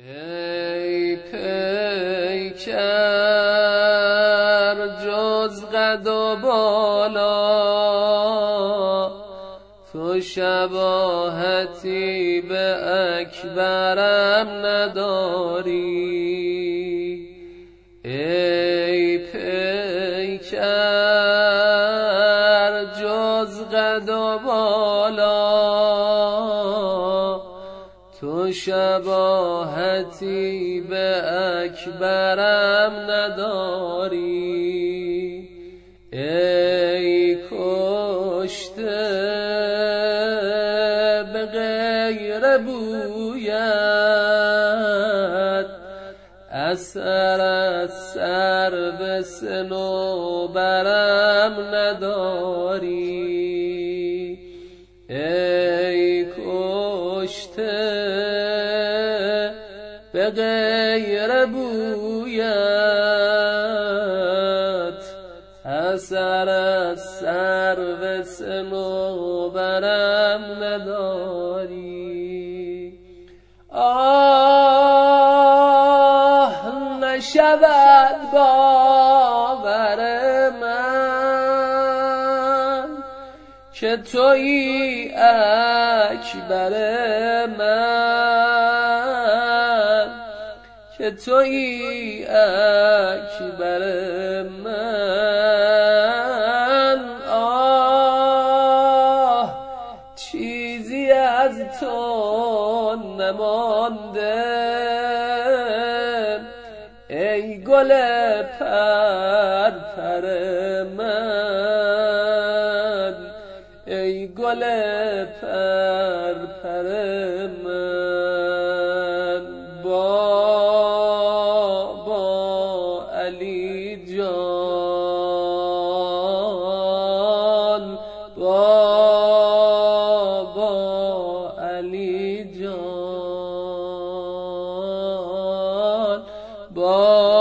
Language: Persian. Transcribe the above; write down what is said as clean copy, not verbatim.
ای پیکر جز قد و بالا تو شباهتی به اکبرم نداری. ای پیکر جز قد و بالا تو شباهتی به اکبرم نداری. ای کشته به غیر بویت اثر از سر به صنوبرم نداری. ای کشته به غیر بویت اثر از سر به صنوبرم نداری. نشود باور من که تویی اکبر من، که تویی اکبر من. چیزی از تو نمانده ای گل پرپر من، ای گل پرپر من. با علی جان، با علی جان،